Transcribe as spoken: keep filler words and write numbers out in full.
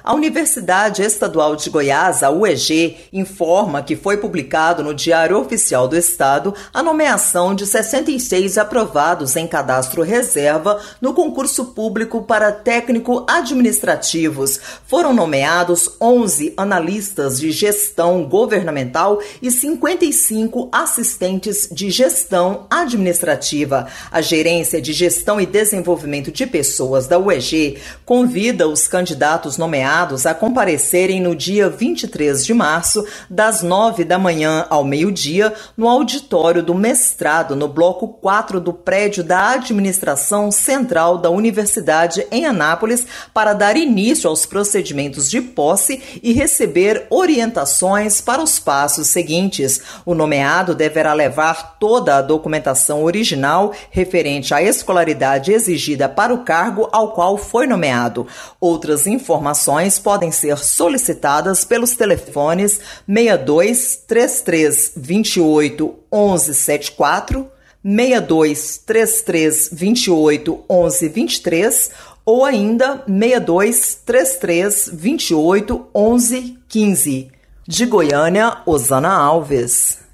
A Universidade Estadual de Goiás, a U E G, informa que foi publicado no Diário Oficial do Estado a nomeação de sessenta e seis aprovados em cadastro reserva no concurso público para técnico administrativos. Foram nomeados onze analistas de gestão governamental e cinquenta e cinco assistentes de gestão administrativa. A Gerência de Gestão e Desenvolvimento de Pessoas da U E G convida os candidatos nomeados a comparecerem no dia vinte e três de março, das nove da manhã ao meio-dia, no auditório do mestrado, no bloco quatro do prédio da Administração Central da Universidade em Anápolis, para dar início aos procedimentos de posse e receber orientações para os passos seguintes. O nomeado deverá levar toda a documentação original referente à escolaridade exigida para o cargo ao qual foi nomeado. Outras informações podem ser solicitadas pelos telefones seis dois três três dois oito um um sete quatro, seis dois três três dois oito um um dois três ou ainda seis dois três três dois oito um um um cinco. De Goiânia, Osana Alves.